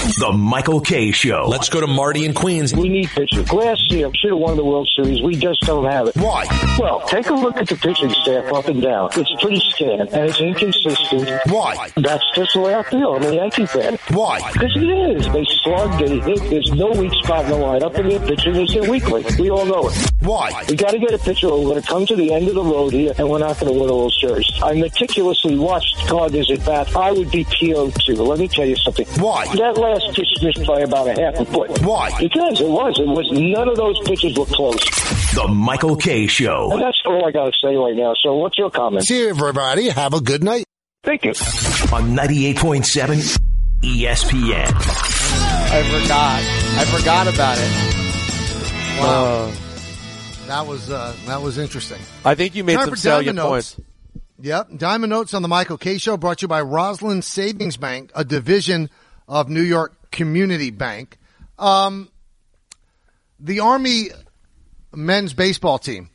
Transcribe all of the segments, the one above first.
The Michael Kay Show. Let's go to Marty in Queens. We need pitching. Last year, should have won the World Series. We just don't have it. Why? Well, take a look at the pitching staff up and down. It's pretty scant, and it's inconsistent. Why? That's just the way I feel. I'm a Yankee fan. Why? Because it is. They slug, they hit. There's no weak spot in the lineup, and their pitching is their weak link. We all know it. Why? We got to get a pitcher. We're going to come to the end of the road here, and we're not going to win a World Series. I meticulously watched Cardinals at bat. I would be PO too. Let me tell you something. Why? That last pitch missed by about a half a foot. Why? Because it was. None of those pitches were close. The Michael Kay Show. And that's all I got to say right now. So what's your comment? See you, everybody. Have a good night. Thank you. On 98.7 ESPN. I forgot about it. Wow. That was interesting. I think you made Time some for salient Diamond points. Notes. Yep. Diamond Notes on the Michael Kay Show, brought to you by Roslyn Savings Bank, a division of New York Community Bank. The Army men's baseball team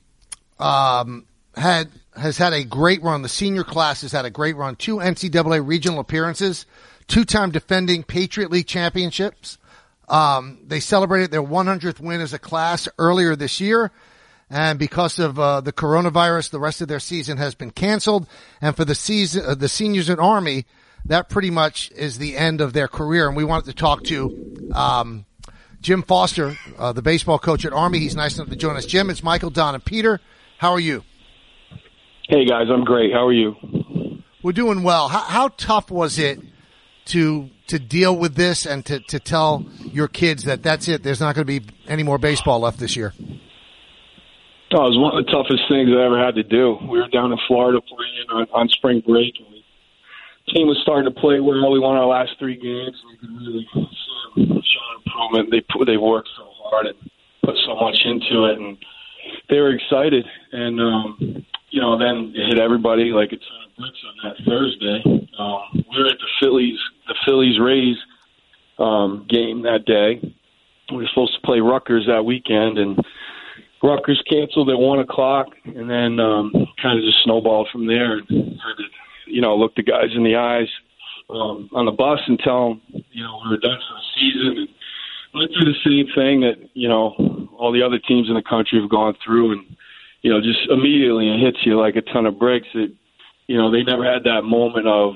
has had a great run. The senior class has had a great run. 2 NCAA regional appearances, 2-time defending Patriot League championships. They celebrated their 100th win as a class earlier this year. And because of the coronavirus, the rest of their season has been canceled. And for the seniors in Army, that pretty much is the end of their career. And we wanted to talk to Jim Foster, the baseball coach at Army. He's nice enough to join us. Jim, it's Michael, Don, and Peter. How are you? Hey, guys. I'm great. How are you? We're doing well. How tough was it to deal with this and to tell your kids that that's it, there's not going to be any more baseball left this year? Oh, it was one of the toughest things I ever had to do. We were down in Florida playing on spring break, and the team was starting to play well. We won our last 3 games, and we could really show improvement. They worked so hard and put so much into it, and they were excited. And then it hit everybody like a ton of bricks on that Thursday. We were at the Phillies Rays game that day. We were supposed to play Rutgers that weekend, and Rutgers canceled at 1 o'clock, and then kind of just snowballed from there. And had to, look the guys in the eyes on the bus and tell them, we were done for the season. And went through the same thing that, all the other teams in the country have gone through. And, just immediately it hits you like a ton of bricks. They never had that moment of,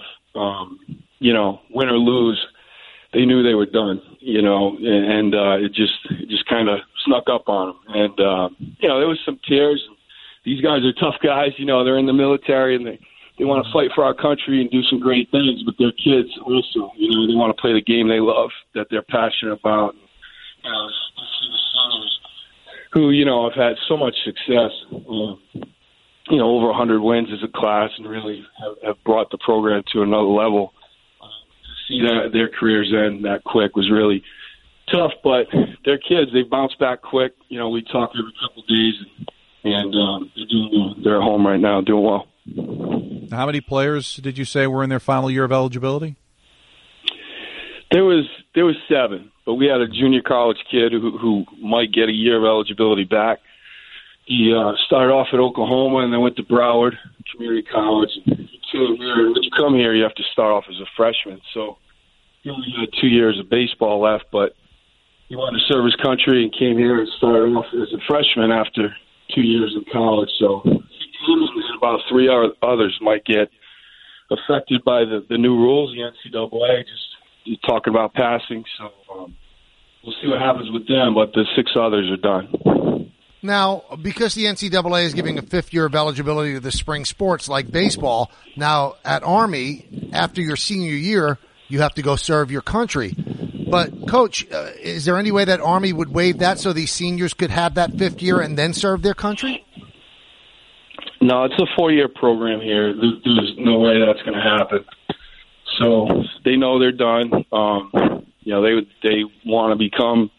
win or lose. They knew they were done, and it just kind of snuck up on them. And, there was some tears. These guys are tough guys. They're in the military, and they want to fight for our country and do some great things. But their kids also, they want to play the game they love, that they're passionate about. To see the seniors who, have had so much success, over 100 wins as a class and really have brought the program to another level. See their careers end that quick was really tough, but they're kids. They bounce back quick. We talk every couple of days, and they're doing well. They're at home right now, doing well. How many players did you say were in their final year of eligibility? There was 7, but we had a junior college kid who might get a year of eligibility back. He started off at Oklahoma and then went to Broward Community College. When you come here, you have to start off as a freshman. So he only had 2 years of baseball left, but he wanted to serve his country and came here and started off as a freshman after 2 years in college. So he and about 3 others might get affected by the new rules, the NCAA, just talking about passing. So we'll see what happens with them, but the 6 others are done. Now, because the NCAA is giving a 5th year of eligibility to the spring sports like baseball, now at Army, after your senior year, you have to go serve your country. But, Coach, is there any way that Army would waive that so these seniors could have that 5th year and then serve their country? No, it's a 4-year program here. There's no way that's going to happen. So they know they're done. They want to become,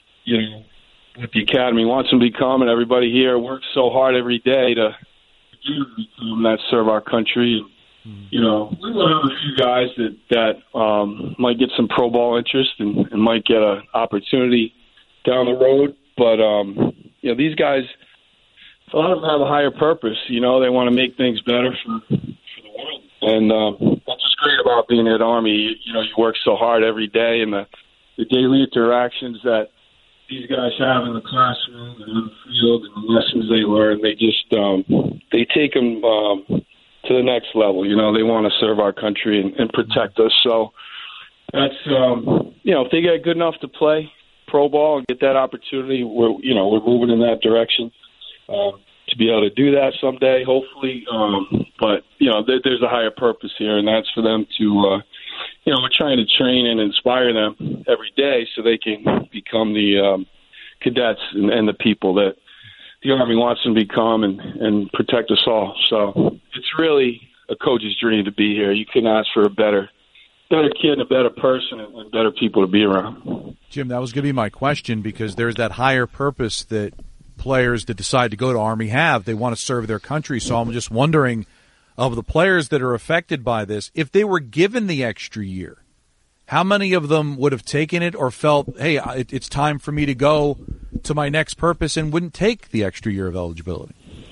what the academy wants them to become, and everybody here works so hard every day to become that serve our country. We will have a few guys that might get some pro ball interest and might get an opportunity down the road. But these guys, a lot of them have a higher purpose. They want to make things better for the world, and that's what's great about being at Army. You work so hard every day, and the the daily interactions that these guys have in the classroom and on the field and the lessons they learn, they just they take them to the next level. You know, they want to serve our country and protect us. So that's if they get good enough to play pro ball and get that opportunity, we're moving in that direction to be able to do that someday, hopefully. But there's a higher purpose here, and that's for them to. We're trying to train and inspire them every day so they can become the cadets and the people that the Army wants them to become and protect us all. So it's really a coach's dream to be here. You couldn't ask for a better kid and a better person and better people to be around. Jim, that was going to be my question, because there's that higher purpose that players that decide to go to Army have. They want to serve their country. So I'm just wondering, of the players that are affected by this, if they were given the extra year, how many of them would have taken it or felt, hey, it's time for me to go to my next purpose, and wouldn't take the extra year of eligibility?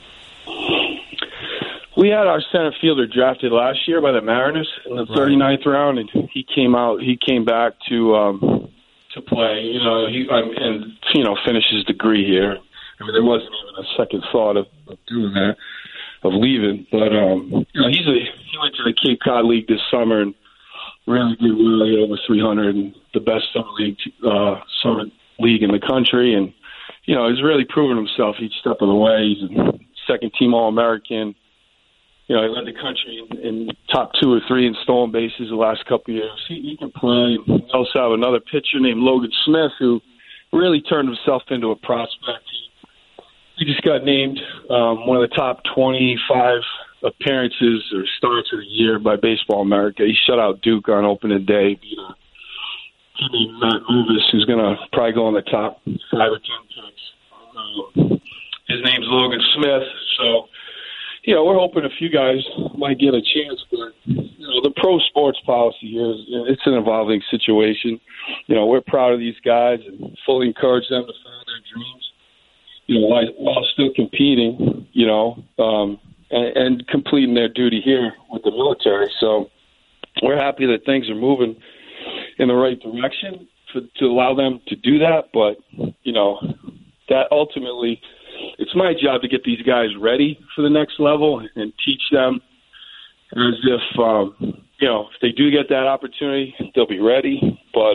We had our center fielder drafted last year by the Mariners in the 39th round, and he came back to play. Finish his degree here. I mean, there wasn't even a second thought of doing that, of leaving. But he went to the Cape Cod League this summer and really did well. He had over 300 and the best summer league in the country, and he's really proven himself each step of the way. He's a second-team All-American. He led the country in top 2 or 3 in stolen bases the last couple of years. He can play. We also have another pitcher named Logan Smith who really turned himself into a prospect. He just got named one of the top 25 appearances or starts of the year by Baseball America. He shut out Duke on opening day. Beat a kid named Matt Movis, who's going to probably go in the top 5 or 10 picks. His name's Logan Smith. So, we're hoping a few guys might get a chance. But, the pro sports policy here it's an evolving situation. We're proud of these guys and fully encourage them to follow their dreams. While still competing, and completing their duty here with the military. So we're happy that things are moving in the right direction to allow them to do that. But, that ultimately, it's my job to get these guys ready for the next level and teach them as if, if they do get that opportunity, they'll be ready. But,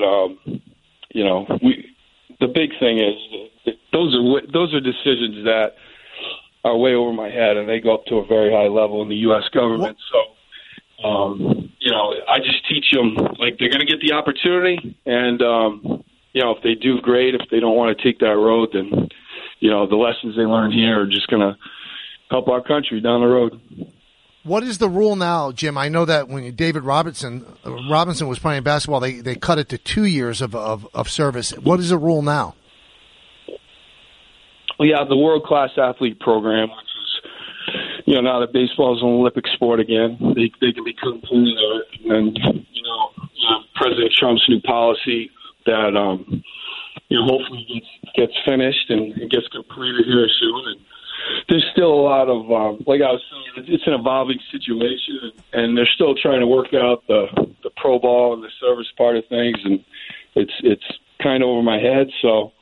the big thing is those are decisions that are way over my head, and they go up to a very high level in the U.S. government. So, I just teach them, like, they're going to get the opportunity, and, if they do, great. If they don't want to take that road, then, the lessons they learn here are just going to help our country down the road. What is the rule now, Jim? I know that when David Robinson was playing basketball, they cut it to 2 years of service. What is the rule now? Well, yeah, the World Class Athlete Program, which is, now that baseball is an Olympic sport again, they can be completely of it. And, President Trump's new policy that, hopefully gets finished and gets completed here soon. And there's still a lot of, like I was saying, it's an evolving situation, and they're still trying to work out the pro ball and the service part of things, and it's kind of over my head. So,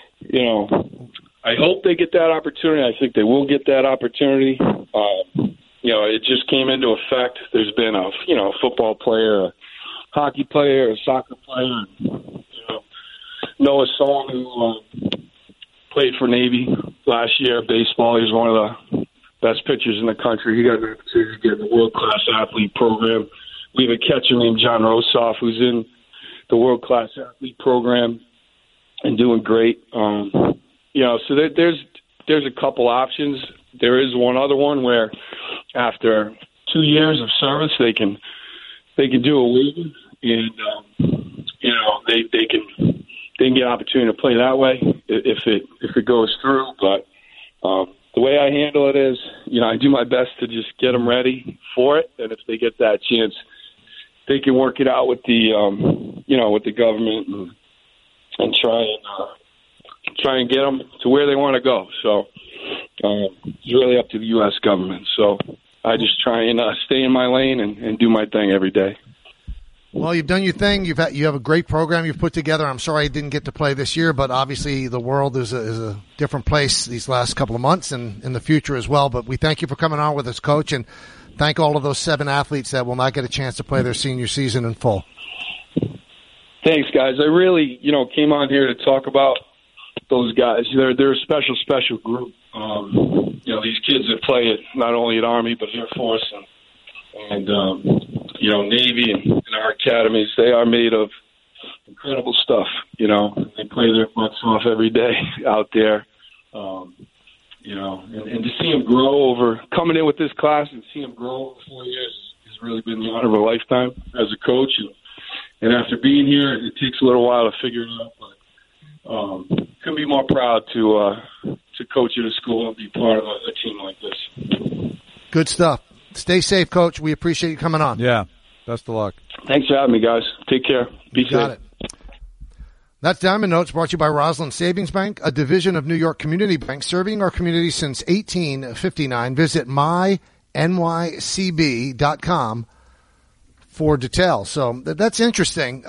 I hope they get that opportunity. I think they will get that opportunity. It just came into effect. There's been a football player, a hockey player, a soccer player, Noah Song, who played for Navy last year, baseball. He's one of the best pitchers in the country. He got an opportunity to get in the World-Class Athlete Program. We have a catcher named John Rosoff who's in the World-Class Athlete Program and doing great. So there's a couple options. There is one other one where after 2 years of service, they can do a waiver, and they can get an opportunity to play that way if it goes through. But the way I handle it is, I do my best to just get them ready for it, and if they get that chance, they can work it out with the with the government and try and get them to where they want to go. So it's really up to the U.S. government. So I just try and stay in my lane and do my thing every day. Well, you've done your thing. You have a great program you've put together. I'm sorry I didn't get to play this year, but obviously the world is a different place these last couple of months and in the future as well. But we thank you for coming on with us, Coach, and thank all of those 7 athletes that will not get a chance to play their senior season in full. Thanks, guys. I really, came on here to talk about those guys. They're a special group. These kids that play not only at Army but Air Force and Navy and our academies, they are made of incredible stuff. They play their butts off every day out there. And to see them grow over coming in with this class and see them grow over 4 years has really been the honor of a lifetime as a coach. And after being here, it takes a little while to figure it out, but couldn't be more proud to coach at a school and be part of a team like this. Good stuff. Stay safe, Coach. We appreciate you coming on. Yeah. Best of luck. Thanks for having me, guys. Take care. Be safe. Got it. That's Diamond Notes, brought to you by Roslyn Savings Bank, a division of New York Community Bank, serving our community since 1859. Visit mynycb.com for details. So that's interesting.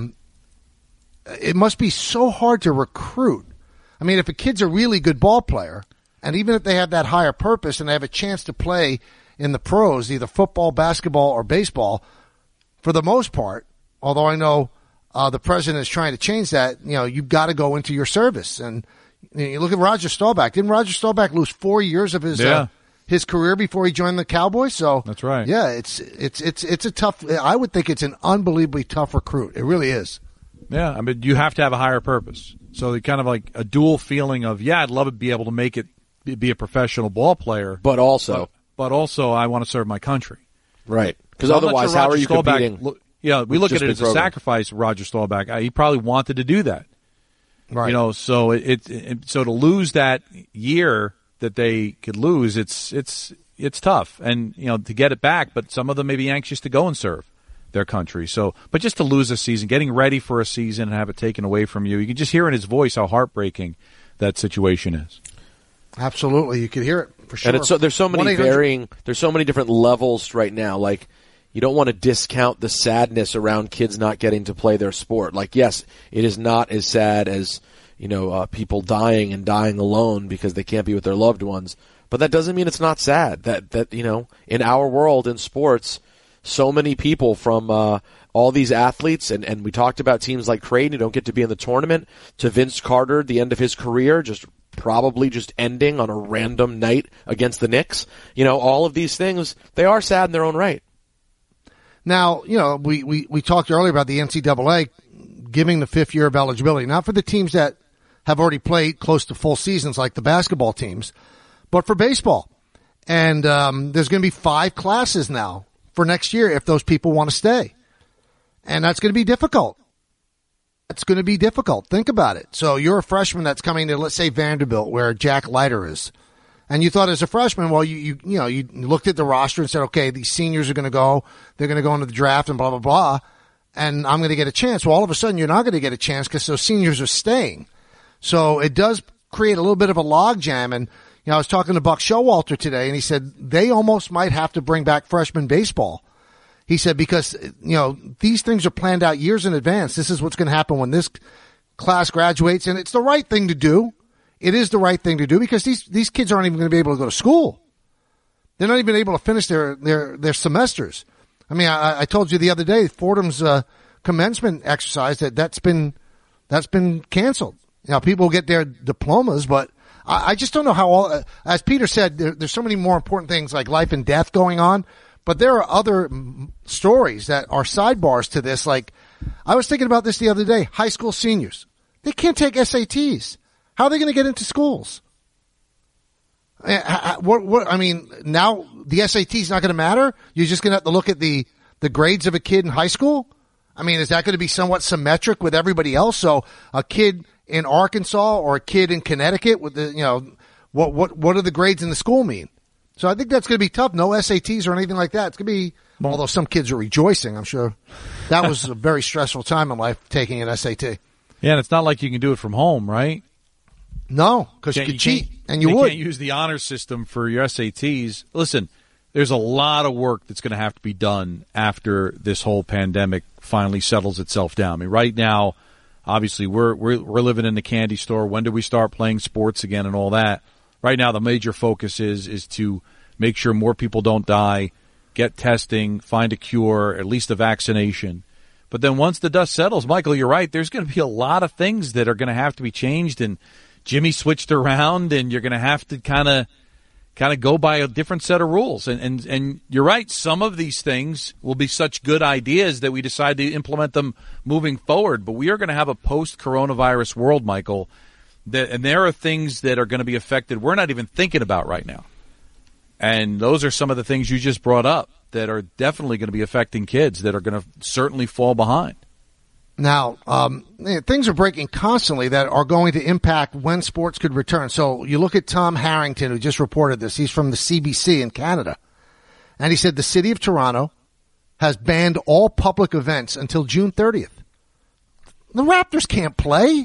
It must be so hard to recruit. I mean, if a kid's a really good ball player, and even if they have that higher purpose and they have a chance to play in the pros, either football, basketball, or baseball, for the most part, although I know the president is trying to change that, you've got to go into your service. And you look at Roger Staubach. Didn't Roger Staubach lose 4 years of his career before he joined the Cowboys? So that's right. Yeah, it's a tough. I would think it's an unbelievably tough recruit. It really is. Yeah, I mean, you have to have a higher purpose. So kind of like a dual feeling of, I'd love to be able to make it, be a professional ball player, but also I want to serve my country. Right. Because otherwise, how are you competing? We look at it as a sacrifice, Roger Staubach. He probably wanted to do that. Right. So so to lose that year that they could lose, it's tough. And, to get it back, but some of them may be anxious to go and serve their country. So, but just to lose a season, getting ready for a season and have it taken away from you, you can just hear in his voice how heartbreaking that situation is. Absolutely. You could hear it for sure. And there's so many there's so many different levels right now. Like, you don't want to discount the sadness around kids not getting to play their sport. Like, yes, it is not as sad as, people dying and dying alone because they can't be with their loved ones. But that doesn't mean it's not sad that in our world in sports, so many people from all these athletes, and we talked about teams like Creighton who don't get to be in the tournament, to Vince Carter, the end of his career, probably ending on a random night against the Knicks. All of these things, they are sad in their own right. Now, we talked earlier about the NCAA giving the 5th year of eligibility, not for the teams that have already played close to full seasons like the basketball teams, but for baseball. And there's going to be 5 classes now for next year if those people want to stay. And that's going to be difficult. It's going to be difficult. Think about it. So you're a freshman that's coming to, let's say, Vanderbilt, where Jack Leiter is. And you thought as a freshman, well, you looked at the roster and said, okay, these seniors are going to go. They're going to go into the draft and blah, blah, blah. And I'm going to get a chance. Well, all of a sudden, you're not going to get a chance because those seniors are staying. So it does create a little bit of a logjam. And, I was talking to Buck Showalter today, and he said they almost might have to bring back freshman baseball. He said because, these things are planned out years in advance. This is what's going to happen when this class graduates, and it's the right thing to do. It is the right thing to do because these kids aren't even going to be able to go to school. They're not even able to finish their semesters. I mean, I told you the other day, Fordham's commencement exercise that's been canceled. People get their diplomas, but I just don't know how as Peter said, there's so many more important things like life and death going on, but there are other stories that are sidebars to this. Like, I was thinking about this the other day, high school seniors. They can't take SATs. How are they going to get into schools? I mean, now the SAT is not going to matter? You're just going to have to look at the grades of a kid in high school? I mean, is that going to be somewhat symmetric with everybody else? So a kid in Arkansas or a kid in Connecticut with what do the grades in the school mean? So I think that's going to be tough. No SATs or anything like that. It's going to be, although some kids are rejoicing, I'm sure. That was a very stressful time in life, taking an SAT. Yeah, and it's not like you can do it from home, right? No, because you could cheat, and you would. Can't use the honor system for your SATs. Listen, there's a lot of work that's going to have to be done after this whole pandemic finally settles itself down. I mean, right now, obviously, we're living in the candy store. When do we start playing sports again and all that? Right now, the major focus is to make sure more people don't die, get testing, find a cure, at least a vaccination. But then once the dust settles, Michael, you're right, there's going to be a lot of things that are going to have to be changed. And Jimmy switched around, and you're going to have to kind of go by a different set of rules. And you're right, some of these things will be such good ideas that we decide to implement them moving forward. But we are going to have a post-coronavirus world, Michael, and there are things that are going to be affected we're not even thinking about right now. And those are some of the things you just brought up that are definitely going to be affecting kids that are going to certainly fall behind. Now, things are breaking constantly that are going to impact when sports could return. So you look at Tom Harrington, who just reported this. He's from the CBC in Canada. And he said the city of Toronto has banned all public events until June 30th. The Raptors can't play.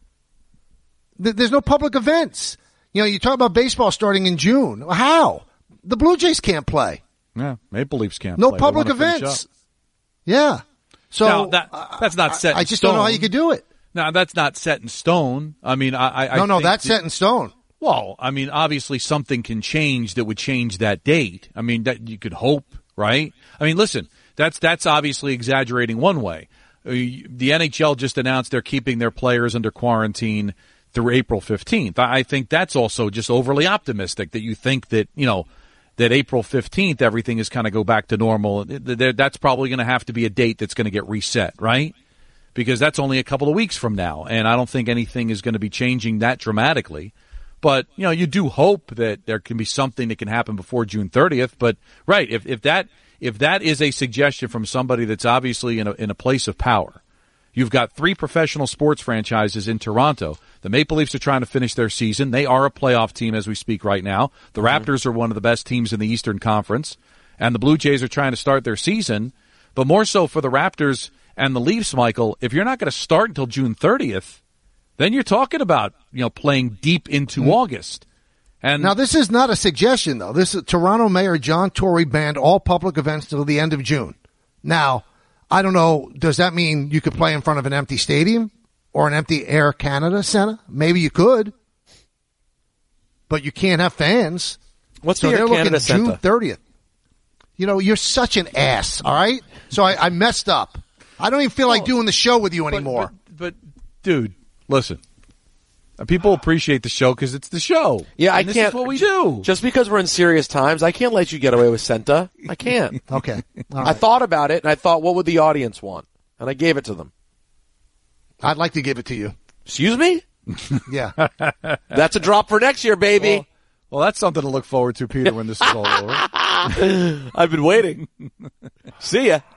There's no public events. You know, you talk about baseball starting in June. How? The Blue Jays can't play. Yeah, Maple Leafs can't play. No public events. Yeah. So now, that's not set in stone. I just don't know how you could do it. No, that's not set in stone. I mean, I No, that's set in stone. Well, I mean, obviously something can change that would change that date. I mean, that you could hope, right? I mean, listen, that's obviously exaggerating one way. The NHL just announced they're keeping their players under quarantine through April 15th. I think that's also just overly optimistic that you think that, you know, that April 15th everything is kind of go back to normal. That's probably going to have to be a date that's going to get reset, right? Because that's only a couple of weeks from now, and I don't think anything is going to be changing that dramatically. But, you know, you do hope that there can be something that can happen before June 30th. But, right, if that is a suggestion from somebody that's obviously in a place of power, you've got 3 professional sports franchises in Toronto. The Maple Leafs are trying to finish their season. They are a playoff team as we speak right now. The Raptors are one of the best teams in the Eastern Conference. And the Blue Jays are trying to start their season. But more so for the Raptors and the Leafs, Michael, if you're not going to start until June 30th, then you're talking about, you know, playing deep into August. And now, this is not a suggestion, though. This is Toronto Mayor John Tory banned all public events till the end of June. Now, I don't know, does that mean you could play in front of an empty stadium or an empty Air Canada Center? Maybe you could, but you can't have fans. What's so the Air they're Canada looking Center? June 30th. You know, you're such an ass, all right? So I messed up. I don't even feel like doing the show with you anymore. But dude, listen. People appreciate the show because it's the show. Yeah, and this is what we do. Just because we're in serious times, I can't let you get away with Senta. I can't. Okay. All right. I thought about it, and I thought, what would the audience want? And I gave it to them. I'd like to give it to you. Excuse me? Yeah. That's a drop for next year, baby. Well, that's something to look forward to, Peter, when this is all over. I've been waiting. See ya.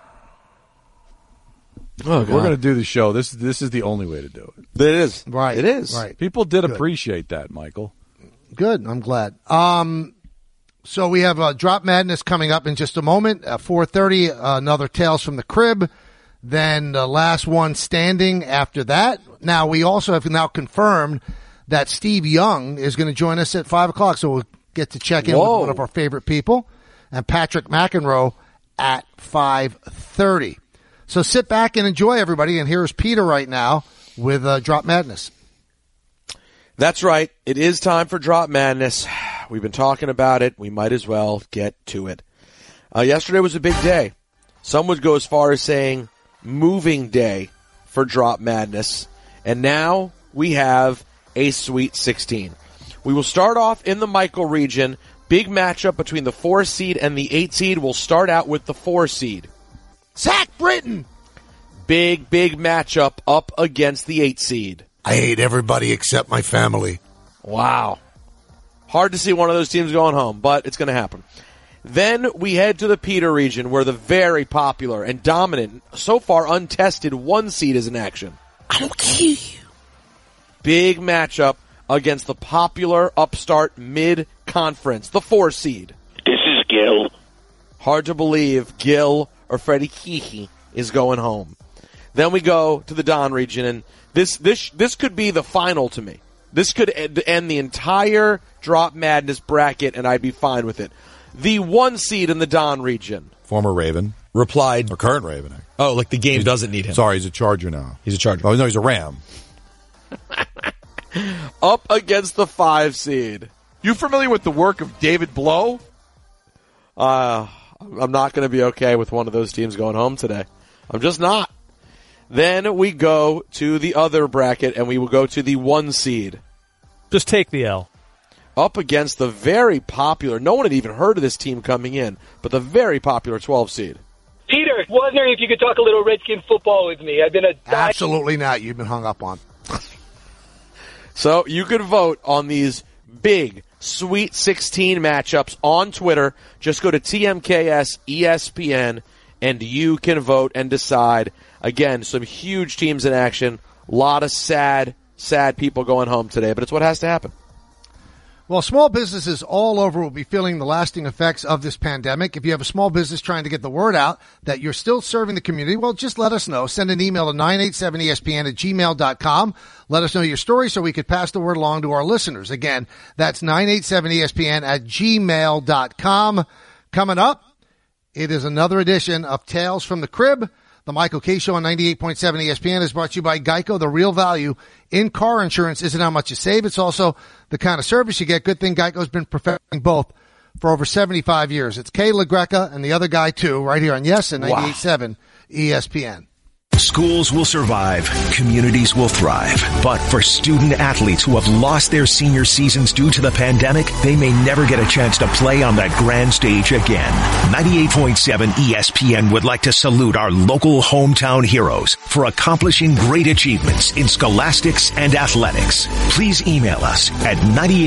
Oh, We're going to do the show. This is the only way to do it. It is. Right. It is. Right. People did appreciate that, Michael. Good. I'm glad. So we have Drop Madness coming up in just a moment. At 4:30, another Tales from the Crib. Then the last one standing after that. Now, we also have now confirmed that Steve Young is going to join us at 5 o'clock. So we'll get to check in with one of our favorite people. And Patrick McEnroe at 5:30. So sit back and enjoy, everybody. And here's Peter right now with Drop Madness. That's right. It is time for Drop Madness. We've been talking about it. We might as well get to it. Yesterday was a big day. Some would go as far as saying moving day for Drop Madness. And now we have a Sweet 16. We will start off in the Michael region. Big matchup between the 4 seed and the 8 seed. We'll start out with the 4 seed. Zach Britton. Big matchup up against the 8 seed. I hate everybody except my family. Wow. Hard to see one of those teams going home, but it's going to happen. Then we head to the Peter region where the very popular and dominant, so far untested 1 seed is in action. I don't kill you. Big matchup against the popular upstart mid-conference, the 4 seed. This is Gil. Hard to believe Gil or Freddie Keehy is going home. Then we go to the Don region, and this could be the final to me. This could end the entire Drop Madness bracket, and I'd be fine with it. the 1 seed in the Don region. Former Raven. Replied. Or current Raven. Oh, like the game doesn't need him. Sorry, he's a Charger now. He's a Charger. Oh, no, he's a Ram. Up against the 5 seed. You familiar with the work of David Blow? I'm not going to be okay with one of those teams going home today. I'm just not. Then we go to the other bracket, and we will go to the 1 seed. Just take the L. Up against the very popular, no one had even heard of this team coming in, but the very popular 12 seed. Peter, wondering if you could talk a little Redskin football with me. I've been Absolutely not. You've been hung up on. So you could vote on these big Sweet 16 matchups on Twitter. Just go to TMKS ESPN, and you can vote and decide. Again, some huge teams in action. A lot of sad people going home today, but it's what has to happen. Well, small businesses all over will be feeling the lasting effects of this pandemic. If you have a small business trying to get the word out that you're still serving the community, well, just let us know. Send an email to 987ESPN@gmail.com. Let us know your story so we could pass the word along to our listeners. Again, that's 987ESPN@gmail.com. Coming up, it is another edition of Tales from the Crib. The Michael K. Show on 98.7 ESPN is brought to you by Geico. The real value in car insurance isn't how much you save. It's also the kind of service you get. Good thing Geico's been perfecting both for over 75 years. It's Kay LaGreca and the other guy, too, right here on Yes and 98.7 ESPN. Schools will survive, communities will thrive. But for student athletes who have lost their senior seasons due to the pandemic, they may never get a chance to play on that grand stage again. 98.7 ESPN would like to salute our local hometown heroes for accomplishing great achievements in scholastics and athletics. Please email us at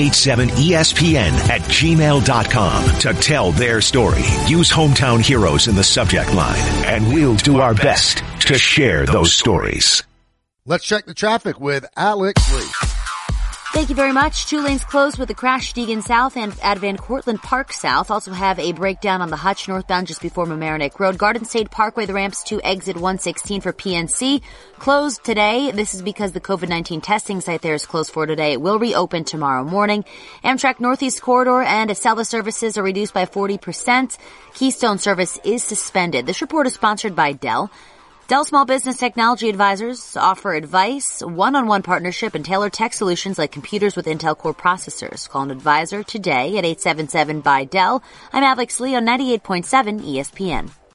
987ESPN@gmail.com to tell their story. Use hometown heroes in the subject line, and we'll do our best to share those stories. Let's check the traffic with Alex Reese. Thank you very much. 2 lanes closed with a crash Deegan South and at Van Cortlandt Park South. Also have a breakdown on the Hutch northbound just before Mamaroneck Road. Garden State Parkway, the ramps to exit 116 for PNC. Closed today. This is because the COVID-19 testing site there is closed for today. It will reopen tomorrow morning. Amtrak Northeast Corridor and Acela services are reduced by 40%. Keystone service is suspended. This report is sponsored by Dell. Dell Small Business Technology Advisors offer advice, one-on-one partnership, and tailored tech solutions like computers with Intel Core processors. Call an advisor today at 877-BY-DELL. I'm Alex Lee on 98.7 ESPN.